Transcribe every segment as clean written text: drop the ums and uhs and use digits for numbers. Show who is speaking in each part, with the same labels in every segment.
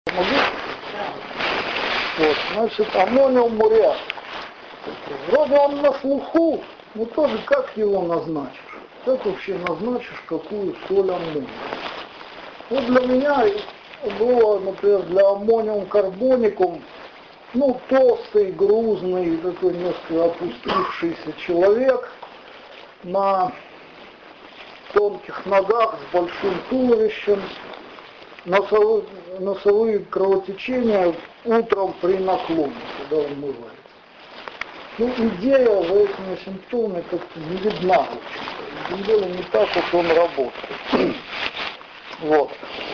Speaker 1: Вот, значит, аммониум муриат. Вроде он на слуху, но тоже как его назначишь? Как вообще назначишь, какую соль аммония? Вот для меня было, например, для аммониум карбоникум, толстый, грузный, такой несколько опустившийся человек на тонких ногах с большим туловищем, носовые кровотечения утром при наклоне, когда он умывается. Идея за этими симптомами как-то не видна. Тем более не так вот он работает. Вот.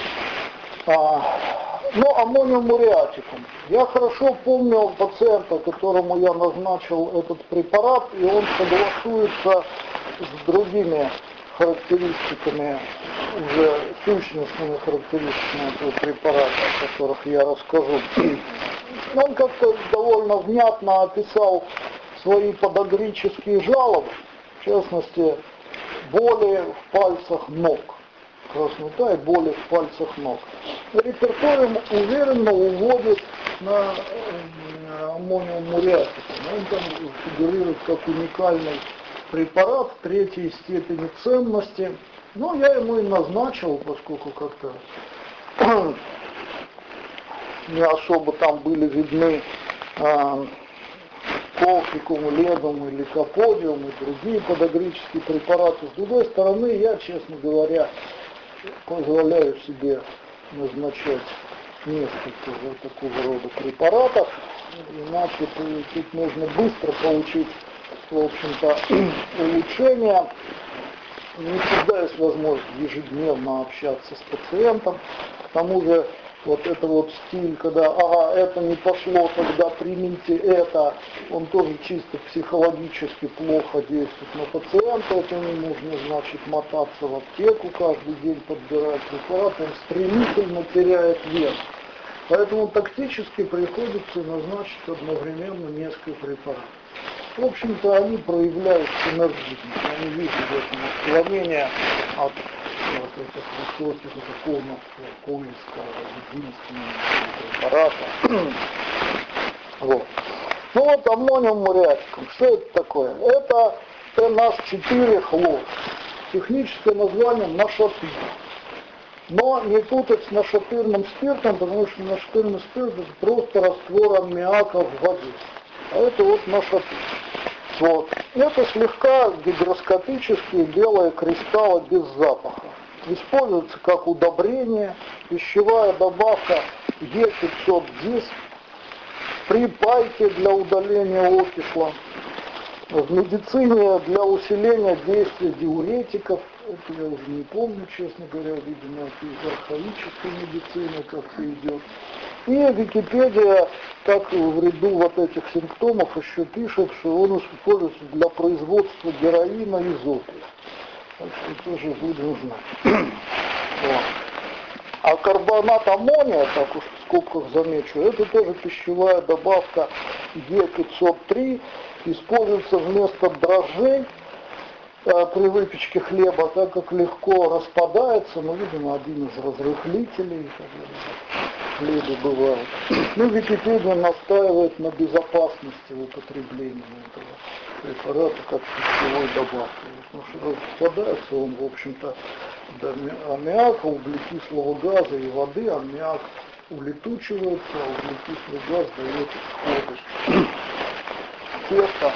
Speaker 1: Аммониум муриатикум. Я хорошо помню пациента, которому я назначил этот препарат, и он согласуется с другими характеристиками, уже сущностными характеристиками этого препарата, о которых я расскажу. Он как-то довольно внятно описал свои подагрические жалобы, в частности, боли в пальцах ног, краснота и боли в пальцах ног. Репертуариум уверенно уводит на аммониум муриатикум. Он там фигурирует как уникальный препарат третьей степени ценности. Но я ему и назначил, поскольку как-то не особо там были видны колфикум, ледум или каподиум и другие подагрические препараты. С другой стороны, я, честно говоря, позволяю себе назначать несколько такого рода препаратов, иначе тут нужно быстро получить, в общем-то, улучшение. Не всегда есть возможность ежедневно общаться с пациентом. К тому же это стиль, когда это не пошло, тогда примите это, он тоже чисто психологически плохо действует на пациента, это не нужно, значит, мотаться в аптеку каждый день, подбирать препарат, он стремительно теряет вес. Поэтому тактически приходится назначить одновременно несколько препаратов. В общем-то, они проявляют синергизм, они видят в этом отклонение от этих высоких, полного поиска единственного препарата. Аммониум муриатикум. Что это такое? Это NH4 хлор. Техническое название нашатыр. Но не путать с нашатырным спиртом, потому что нашатырный спирт это просто раствор аммиака в воде. А это нашатыр. Это слегка гигроскопические белые кристаллы без запаха. Используется как удобрение, пищевая добавка Е510, при пайке для удаления окисла, в медицине для усиления действия диуретиков, это я уже не помню, честно говоря, видимо, это из архаической медицины как-то идет. И Википедия, как в ряду этих симптомов, еще пишет, что он используется для производства героина и опия. Так что тоже будем знать. А карбонат аммония, так уж в скобках замечу, это тоже пищевая добавка Е503, используется вместо дрожжей при выпечке хлеба, так как легко распадается, видимо, один из разрыхлителей в хлебе бывает. Википедия настаивает на безопасности употребления этого препарата как пищевой добавки. Потому что распадается он, в общем-то, до аммиака, углекислого газа и воды, аммиак улетучивается, а углекислый газ дает исходность теста.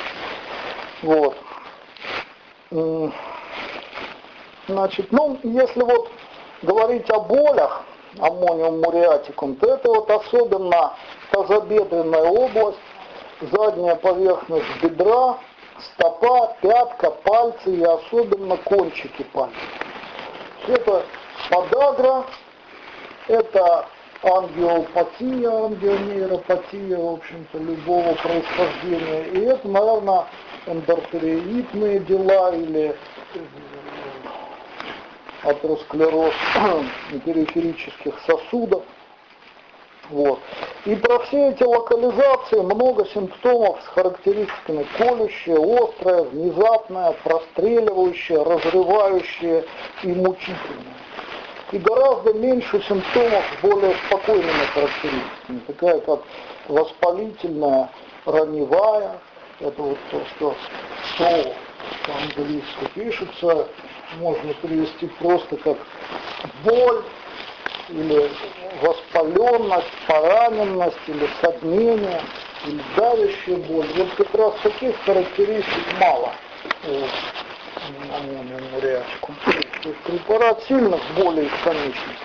Speaker 1: Значит, если говорить о болях, аммониум муриатикум, то это особенно тазобедренная область, задняя поверхность бедра, стопа, пятка, пальцы и особенно кончики пальцев. Это подагра, это ангиопатия, ангионейропатия, в общем-то, любого происхождения. И это, наверное, эндотериитные дела или атеросклероз периферических сосудов. И про все эти локализации много симптомов с характеристиками колющее, острое, внезапное, простреливающее, разрывающее и мучительное. и гораздо меньше симптомов с более спокойными характеристиками, такая как воспалительная, раневая, это вот то, что слово по-английски пишется, можно перевести просто как боль, или воспаленность, пораненность, или соднение, или давящая боль. Вот как раз таких характеристик мало аммониум муреатикум. То есть препарат сильно более из конечности.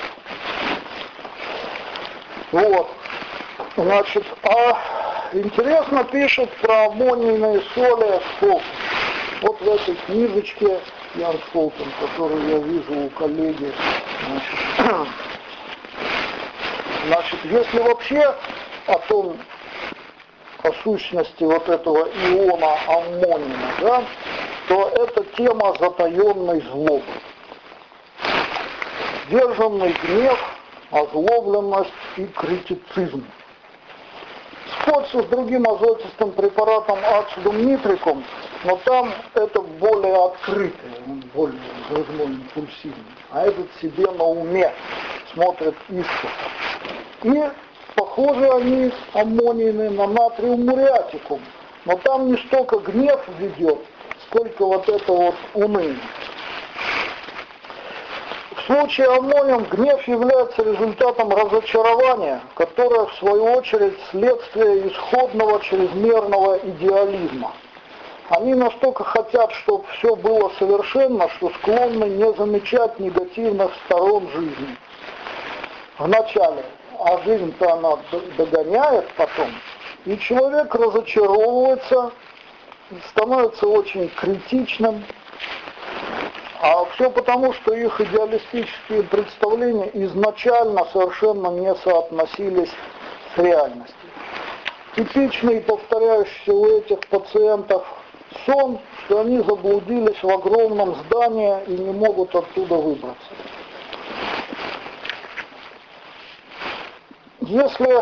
Speaker 1: Вот. Значит, интересно пишет про аммонийные соли Сколтон. Вот в этой книжечке Ян Сколтон, которую я вижу у коллеги, значит, если вообще о сущности вот этого иона аммония, да, то это тема затаенной злобы. Сдержанный гнев, озлобленность и критицизм. Сходство с другим азотистым препаратом ацидум нитрикум, но там это более открытый, более взрывной, импульсивный. А этот себе на уме смотрит искоса. И похожи они аммонийные на натриум муреатикум, но там не столько гнев ведет, сколько вот это вот уныние. В случае аммониум гнев является результатом разочарования, которое в свою очередь следствие исходного чрезмерного идеализма. Они настолько хотят, чтобы все было совершенно, что склонны не замечать негативных сторон жизни. Вначале, а жизнь-то она догоняет потом, и человек разочаровывается, становится очень критичным, а все потому, что их идеалистические представления изначально совершенно не соотносились с реальностью. Типичный и повторяющийся у этих пациентов сон, что они заблудились в огромном здании и не могут оттуда выбраться. Если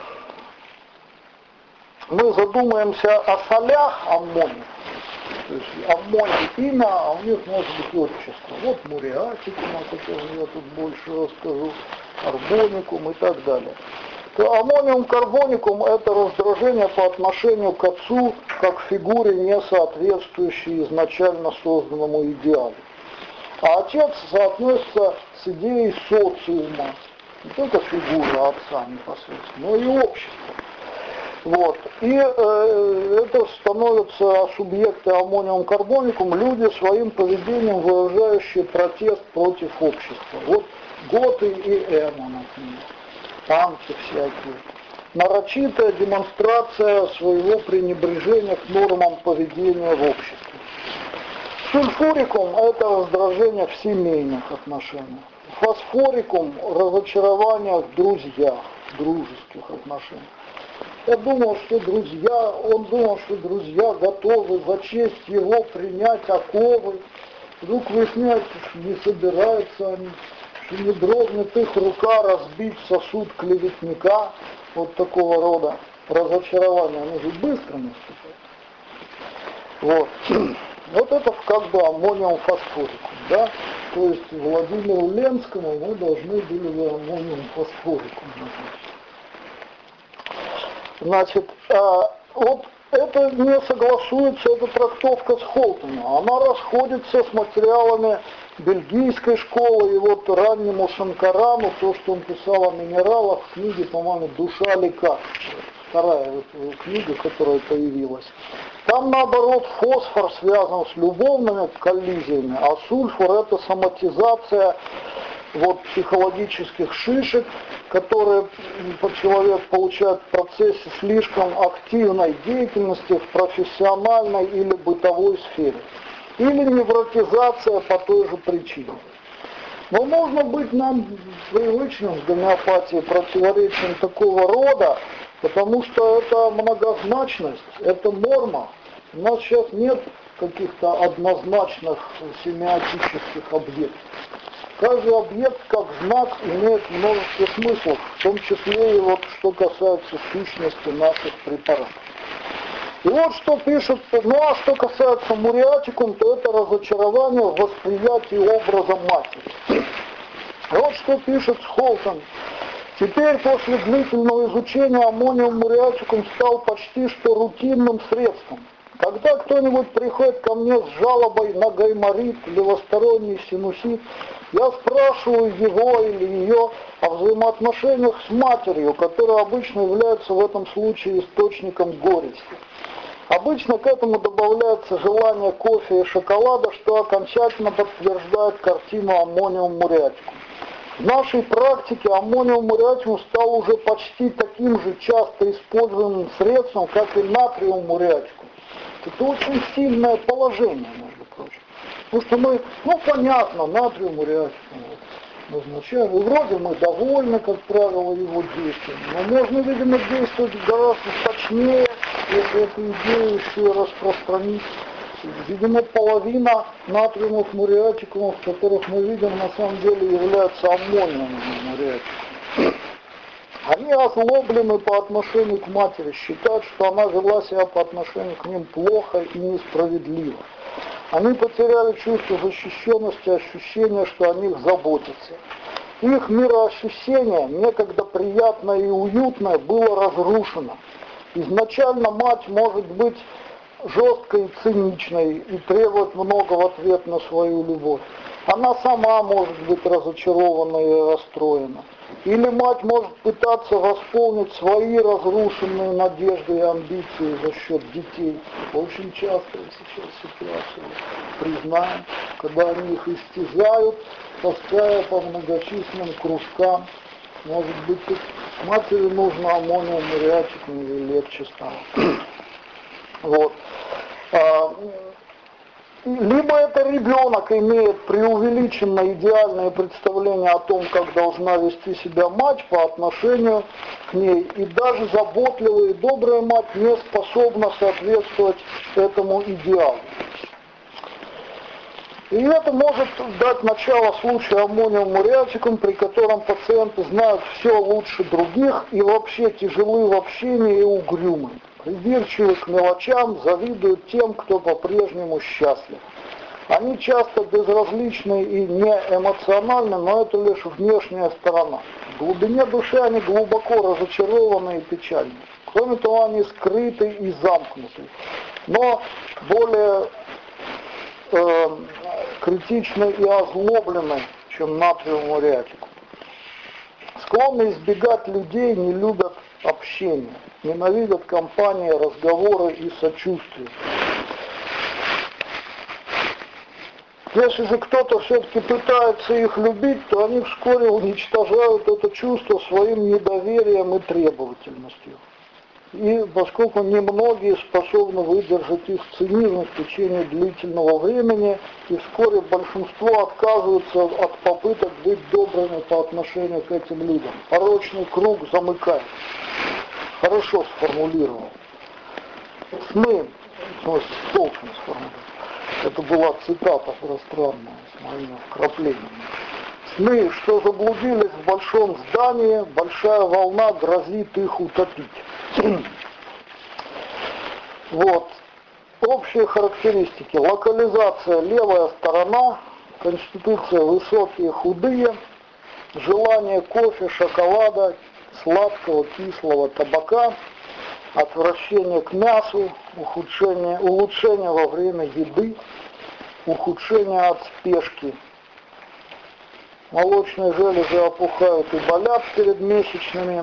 Speaker 1: мы задумаемся о солях аммония, то есть аммоний имя, а у них может быть отчество. Вот муреатикум, о котором я тут больше расскажу, карбоникум и так далее. То аммониум карбоникум это раздражение по отношению к отцу, как фигуре, не соответствующей изначально созданному идеалу. А отец соотносится с идеей социума, не только фигура отца непосредственно, но и общества. Вот. И это становятся субъекты аммониум карбоникум, люди своим поведением выражающие протест против общества. Вот готы и эмо, например, танцы всякие. Нарочитая демонстрация своего пренебрежения к нормам поведения в обществе. Сульфурикум – это раздражение в семейных отношениях. Фосфорикум – разочарование в друзьях, в дружеских отношениях. Он думал, что друзья готовы за честь его принять оковы. Вдруг выясняется, что не собираются они, что не дрогнет их рука разбить сосуд клеветника. Вот такого рода разочарование, оно же быстро наступает. Вот. Вот это как бы аммониум фосфорикум, да? То есть Владимиру Ленскому мы должны были бы аммониум фосфорикум назначить. Значит, вот это не согласуется, эта трактовка с Холтоном. Она расходится с материалами бельгийской школы и вот раннему Шанкарану, то, что он писал о минералах в книге, по-моему, «Душа лекарств». Вторая книга, которая появилась. Там, наоборот, фосфор связан с любовными коллизиями, а сульфур – это соматизация вот психологических шишек, которые человек получает в процессе слишком активной деятельности в профессиональной или бытовой сфере. Или невротизация по той же причине. Но можно быть нам привычным в гомеопатии противоречием такого рода, потому что это многозначность, это норма. У нас сейчас нет каких-то однозначных семиотических объектов. Каждый объект как знак имеет множество смыслов, в том числе и вот что касается сущности наших препаратов. И вот что пишет, ну а что касается муреатикум, то это разочарование в восприятии образа матери. Вот что пишет Схолтон. Теперь после длительного изучения аммониум муриатикум стал почти что рутинным средством. Когда кто-нибудь приходит ко мне с жалобой на гайморит, левосторонний синусит, я спрашиваю его или ее о взаимоотношениях с матерью, которая обычно является в этом случае источником горести. Обычно к этому добавляется желание кофе и шоколада, что окончательно подтверждает картину аммониум муриатикум. В нашей практике аммониум муриатикум стал уже почти таким же часто используемым средством, как и натриум муриатикум. Это очень сильное положение, между прочим. Потому что мы, понятно, натриум муриатикум назначаем, и вроде мы довольны, как правило, его действием, но можно, видимо, действовать гораздо точнее, если эту идею еще и распространить. Видимо, половина натриумов муриатикумов, которых мы видим, на самом деле являются аммониумными муриатикумами. Они озлоблены по отношению к матери, считают, что она вела себя по отношению к ним плохо и несправедливо. Они потеряли чувство защищенности, ощущение, что о них заботятся. Их мироощущение, некогда приятное и уютное, было разрушено. Изначально мать может быть жесткой и циничной и требовать много в ответ на свою любовь. Она сама может быть разочарована и расстроена. Или мать может пытаться восполнить свои разрушенные надежды и амбиции за счет детей. Очень часто сейчас ситуация, признаем, когда они их истязают, таская по многочисленным кружкам. Может быть, тут матери нужно аммониум муриатикум или легче стало. Вот. Либо это ребенок имеет преувеличенное идеальное представление о том, как должна вести себя мать по отношению к ней, и даже заботливая и добрая мать не способна соответствовать этому идеалу. И это может дать начало случаю аммониум муриатикум, при котором пациенты знают все лучше других и вообще тяжелы в общении и угрюмы. Придирчивы к мелочам, завидуют тем, кто по-прежнему счастлив. Они часто безразличны и не эмоциональны, но это лишь внешняя сторона. В глубине души они глубоко разочарованы и печальны. Кроме того, они скрыты и замкнуты, но более критичны и озлоблены, чем натриум муриатикум. Склонны избегать людей, не любят общение, ненавидят компании, разговоры и сочувствие. Если же кто-то все-таки пытается их любить, то они вскоре уничтожают это чувство своим недоверием и требовательностью. И поскольку немногие способны выдержать их цинизм в течение длительного времени, и вскоре большинство отказываются от попыток быть добрыми по отношению к этим людям. Порочный круг замыкается. Хорошо сформулировал. Сны, в смысле, толком сформулировал. Это была цитата пространная с моими вкраплениями. Сны, что заблудились в большом здании, большая волна грозит их утопить. Вот. Общие характеристики. Локализация левая сторона, конституция высокие, худые, желание кофе, шоколада, сладкого, кислого, табака, отвращение к мясу, улучшение во время еды, ухудшение от спешки. Молочные железы опухают и болят перед месячными.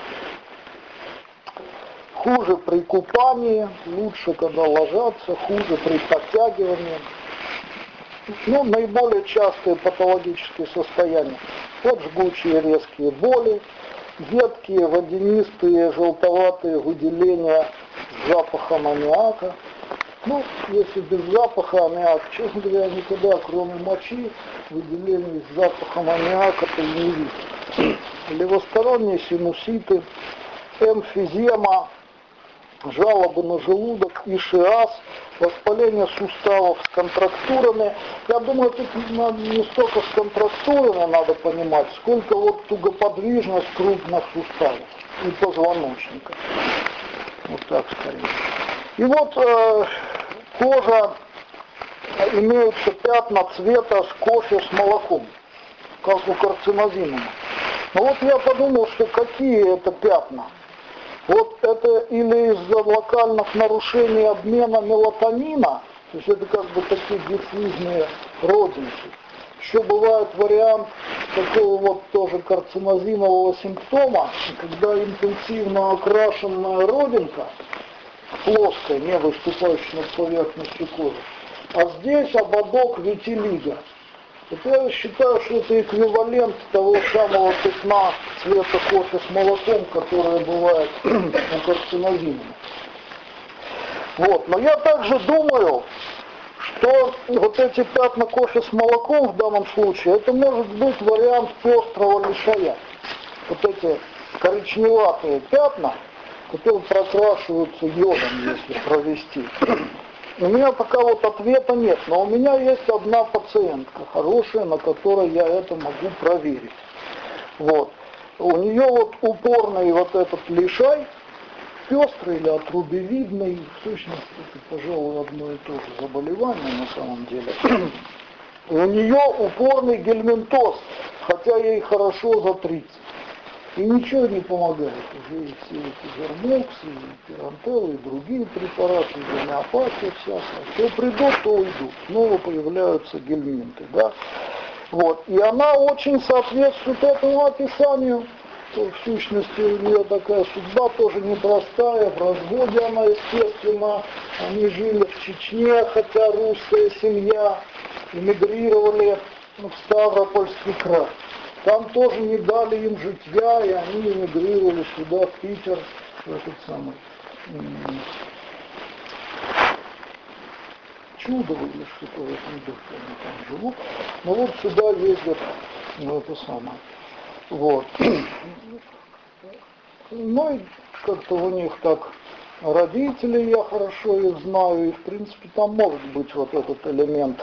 Speaker 1: Хуже при купании, лучше, когда ложатся, хуже при подтягивании. Наиболее частые патологические состояния. Вот жгучие резкие боли, едкие, водянистые, желтоватые выделения с запахом аммиака. Если без запаха аммиака, честно говоря, никогда, кроме мочи, выделений с запахом аммиака-то и не видно. Левосторонние синуситы, эмфизема, жалобы на желудок, ишиаз, воспаление суставов с контрактурами. Я думаю, тут не столько с контрактурами надо понимать, сколько вот тугоподвижность крупных суставов и позвоночника. Вот так скорее. И вот кожа, имеются пятна цвета с кофе с молоком. как у карцинозима. Но вот я подумал, что какие это пятна. Вот это или из-за локальных нарушений обмена мелатонина, то есть это как бы такие диффузные родинки. Еще бывает вариант такого вот тоже карцинозинового симптома, когда интенсивно окрашенная родинка, плоская, не выступающая над поверхностью кожи, а здесь ободок витилиго. Вот я считаю, что это эквивалент того самого пятна цвета кофе с молоком, которое бывает у карцинозина. Вот. Но я также думаю, что вот эти пятна кофе с молоком в данном случае, это может быть вариант пестрого лишая. Вот эти коричневатые пятна, которые прокрашиваются йодом, если провести. У меня пока вот ответа нет, но у меня есть одна пациентка хорошая, на которой я это могу проверить. Вот. У нее вот упорный вот этот лишай, пестрый или отрубевидный, в сущности, это, пожалуй, одно и то же заболевание на самом деле. У нее упорный гельминтоз, хотя ей хорошо за 30. И ничего не помогает. Уже и все эти гермоксы, и пирантеллы, и другие препараты, и гомеопатия всякая. То придут, то уйдут. Снова появляются гельминты. Да? Вот. И она очень соответствует этому описанию. В сущности, у нее такая судьба тоже непростая. В разводе она, естественно. Они жили в Чечне, хотя русская семья. Эмигрировали в Ставропольский край. Там тоже не дали им житья, и они эмигрировали сюда, в Питер, в этот самый Чудово или что-то в этом духе они там живут. Но вот сюда ездят, это самое. Вот. Ну и как-то у них так родители, я хорошо их знаю, и в принципе там может быть вот этот элемент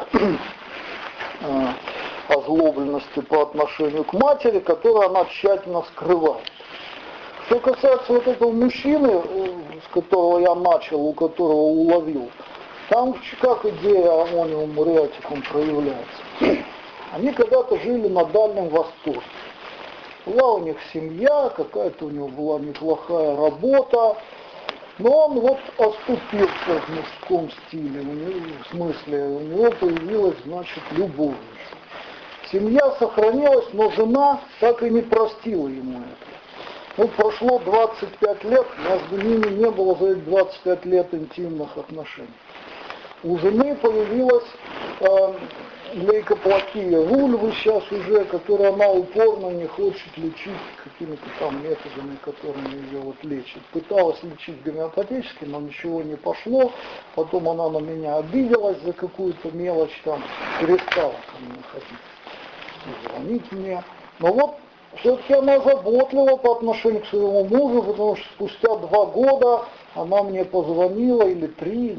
Speaker 1: озлобленности по отношению к матери, которую она тщательно скрывает. Что касается вот этого мужчины, с которого я начал, у которого уловил, там как идея аммониум муреатикум проявляется. Они когда-то жили на Дальнем Востоке. Была у них семья, какая-то у него была неплохая работа, но он вот оступился в мужском стиле, в смысле, у него появилась, значит, любовница. Семья сохранилась, но жена так и не простила ему это. Ну, прошло 25 лет, между ними не было за эти 25 лет интимных отношений. У жены появилась лейкоплакия вульвы сейчас уже, которую она упорно не хочет лечить какими-то там методами, которыми ее вот лечат. Пыталась лечить гомеопатически, но ничего не пошло. Потом она на меня обиделась за какую-то мелочь, там, перестала ко мне ходить, звонить мне. Но вот все-таки она заботлива по отношению к своему мужу, потому что спустя 2 года она мне позвонила, или 3,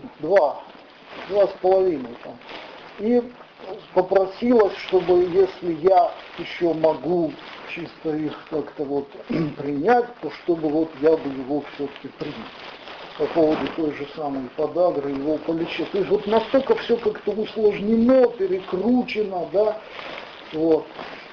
Speaker 1: 2,5 там, и попросилась, чтобы, если я еще могу чисто их как-то вот принять, то чтобы вот я бы его все-таки принял. По поводу той же самой подагры, его полечить. То есть вот настолько все как-то усложнено, перекручено, да, вот.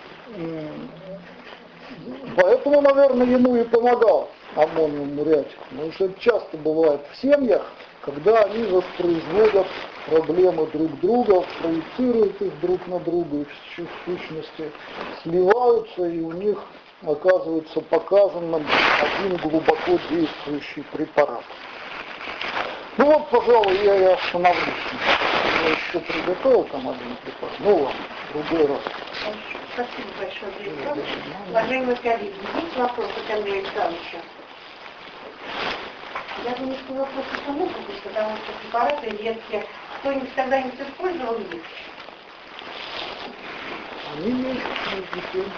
Speaker 1: Поэтому, наверное, ему и помогал аммониум муреатикум. Потому что это часто бывает в семьях, когда они воспроизводят проблемы друг друга, проецируют их друг на друга, и в сущности сливаются, и у них оказывается показанным один глубоко действующий препарат. Ну вот, пожалуй, я и остановлюсь. Я еще приготовил там один препарат. Ну ладно, другой раз.
Speaker 2: Спасибо большое, Андрей Александрович. Уважаемые коллеги, есть вопросы к Андрею Александровичу? Я думаю, что вопросы могут быть, потому что препараты редкие. Кто-нибудь когда-нибудь использовал их?
Speaker 1: Они есть, между тем,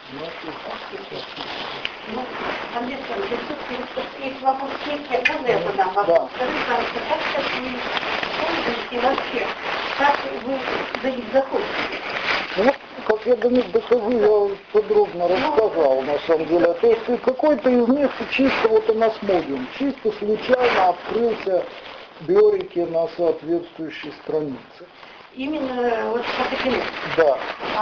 Speaker 2: Ну, Андрей Александрович, все-таки есть вопрос к ней, можно я задам вопрос?
Speaker 1: Да.
Speaker 2: Скажите, пожалуйста, как сейчас вы пользуетесь вообще, как вы до них заходите?
Speaker 1: Ну, как я до них дохожу, я подробно рассказал, на самом деле. То есть какой-то из них чисто вот анасмодиум, чисто случайно открылся биорики на соответствующей странице.
Speaker 2: Именно вот по таким.
Speaker 1: Да.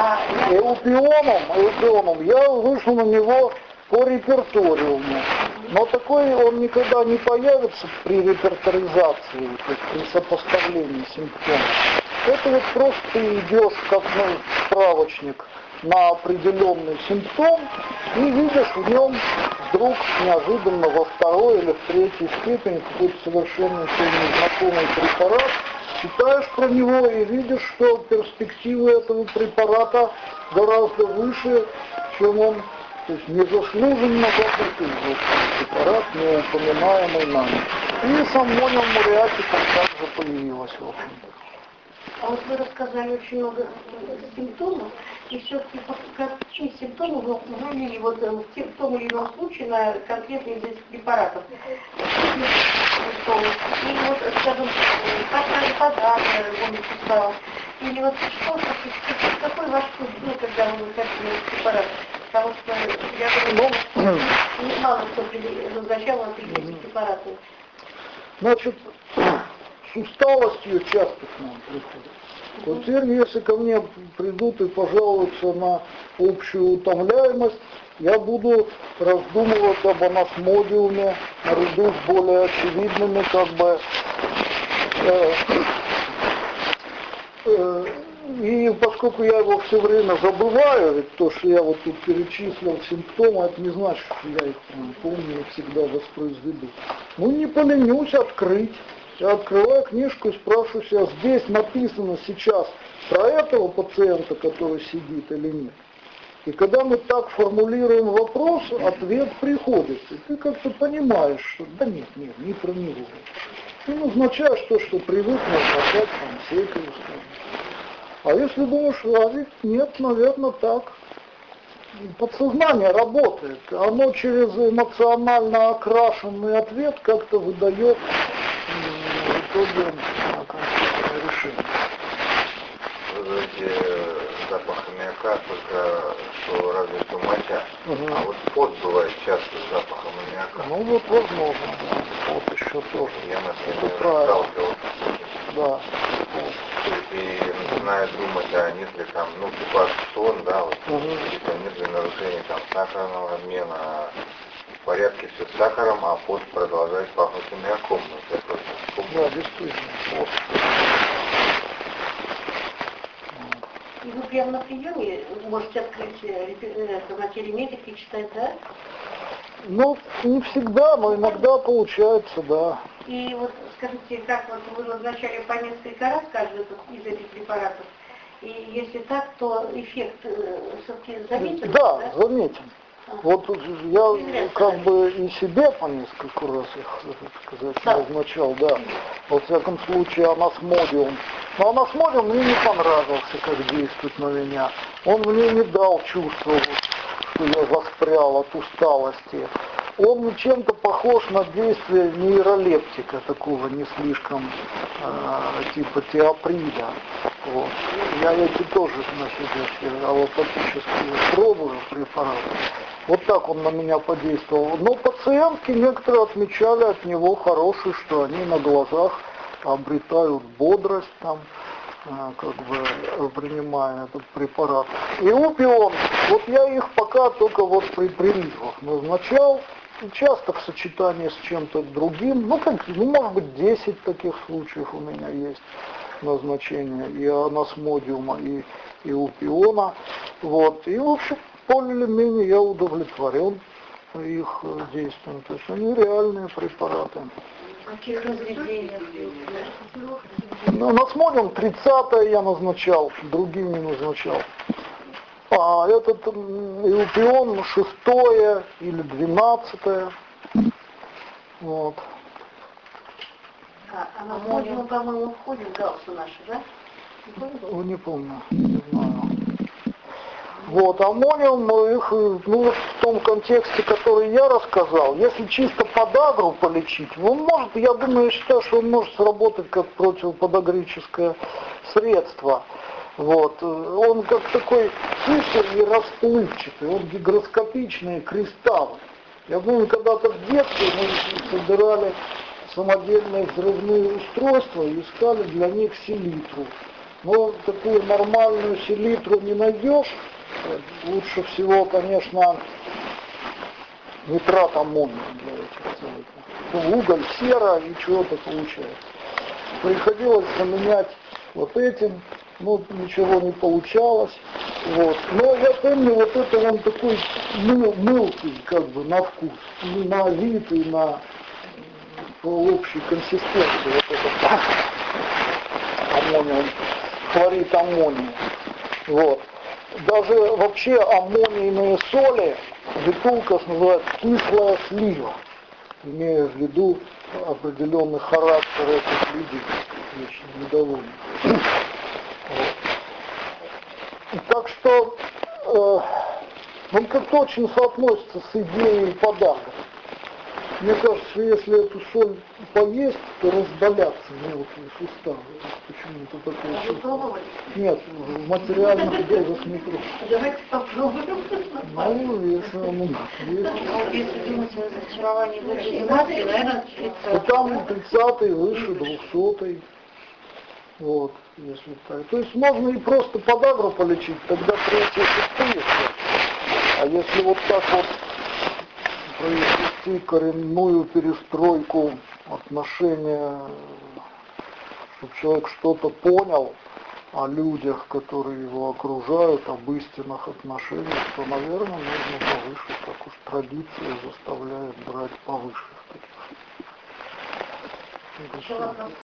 Speaker 1: Эупионом я вышел на него по репертуриуму. Но такой он никогда не появится при репертуаризации, то есть при сопоставлении симптомов. Это вот просто ты идешь как справочник на определенный симптом и видишь в нем вдруг неожиданно во второй или в третьей степени какой-то совершенно тебе незнакомый препарат, читаешь про него и видишь, что перспективы этого препарата гораздо выше, чем он, то есть незаслуженно забытый препарат, не упоминаемый нами. И с аммониум муреатиком также появилось, в общем-то.
Speaker 2: А вот вы рассказали очень много симптомов, и все-таки какие симптомы вы вывели вот в том или ином случае на конкретный из этих препаратов? Симптомы. И вот, скажем, подагра, он писал. Или вот что, какой ваш вкус был, когда вы выходили этот препарат? Потому что я думаю, мало кто назначал вам эти препараты.
Speaker 1: Значит, с усталостью часто к нам приходят. Вот теперь, если ко мне придут и пожалуются на общую утомляемость, я буду раздумывать об анасмодиуме наряду с более очевидными, как бы, и поскольку я его все время забываю, ведь то, что я вот тут перечислил симптомы, это не значит, что я их помню и всегда воспроизведу. Ну, не поленюсь открыть. Я открываю книжку и спрашиваю себя, здесь написано сейчас про этого пациента, который сидит или нет. И когда мы так формулируем вопрос, ответ приходит. И ты как-то понимаешь, что да нет, не про него. Ты назначаешь то, что привык назначать, там, Сейкову, скажем. А если думаешь, а ведь нет, наверное, так. Подсознание работает. Оно через эмоционально окрашенный ответ как-то выдает в итоге окончательное решение.
Speaker 3: Вы говорите, запах аммиака только что разве что моча. А вот пот бывает часто с запахом аммиака.
Speaker 1: Ну вот возможно, да. Вот еще тоже.
Speaker 3: Я, например,
Speaker 1: правильно.
Speaker 3: сталкивался с этим.
Speaker 1: Да.
Speaker 3: И начинаю думать, а нет ли там, ну, типа сон, да, вот, типа нет ли нарушений там сахарного обмена, в порядке все с сахаром, а пот продолжает пахнуть аммиаком. Вот я просто вспомнил.
Speaker 1: Да, действительно. Вот.
Speaker 2: И вы прямо на приеме можете открыть на телеметрике и читать, да?
Speaker 1: Ну, не всегда, но иногда получается, да.
Speaker 2: И вот скажите, как вот вы назначали по несколько раз каждый из этих препаратов, и если так, то эффект все-таки заметен?
Speaker 1: Да, заметен. Вот я как бы и себе по несколько раз их, так сказать, назначал, да. Во всяком случае, анасмодиум. Но анасмодиум мне не понравился, как действует на меня. Он мне не дал чувства, что я воспрял от усталости. Он чем-то похож на действие нейролептика, такого не слишком типа теоприда. Вот. Я эти тоже на себе аллопатически пробую препараты. Вот так он на меня подействовал. Но пациентки некоторые отмечали от него хорошие, что они на глазах обретают бодрость, там, как бы принимая этот препарат. И опион, вот я их пока только вот при призывах назначал, и часто в сочетании с чем-то другим, может быть 10 таких случаев у меня есть назначения и анасмодиума, и опиона. Вот. И, в общем, более или менее я удовлетворен их действием. То есть они реальные препараты.
Speaker 2: В каких разведениях?
Speaker 1: Ну, анасмодиум 30-е я назначал, другим не назначал. А этот иупион 6-е или 12-е. Вот.
Speaker 2: А анасмодиум, по-моему, входит в галсу наши, да?
Speaker 1: Не помню, не знаю. Вот, аммониум, их, вот в том контексте, который я рассказал, если чисто подагру полечить, он может, я думаю, я считаю, что он может сработать как противоподагрическое средство. Вот. Он как такой цифр и расплывчатый, он гигроскопичные кристаллы. Я помню, когда-то в детстве мы собирали самодельные взрывные устройства и искали для них селитру. Но такую нормальную селитру не найдешь. Лучше всего, конечно, нитрат аммония для этих целей. Ну, уголь, сера и чего-то получается. Приходилось заменять вот этим, но ничего не получалось. Вот. Но я помню, вот это он такой мылкий, как бы, на вкус, и на вид, и на по общей консистенции. Вот этот аммоний, хлорид аммония. Вот. Даже вообще аммонийные соли Витулкас называют кислая слива, имея в виду определенный характер этих людей, вечно недовольных. Вот. Так что он как-то очень соотносится с идеей подагры. Мне кажется, если эту соль поесть, то разболятся мелкие суставы. Почему-то такое чувство. Нет, в материальных дозах не пробую.
Speaker 2: Давайте попробуем.
Speaker 1: Ну, если он есть.
Speaker 2: Если думать о разочаровании в этой матери, наверное,
Speaker 1: То там 30-й выше 200-й. Вот, если так. То есть можно и просто подагру полечить, тогда 3-6. А если вот так вот произвести коренную перестройку отношения, чтобы человек что-то понял о людях, которые его окружают, об истинных отношениях, то, наверное, нужно повыше, так уж традиция заставляет брать повыше.
Speaker 2: еще вопрос.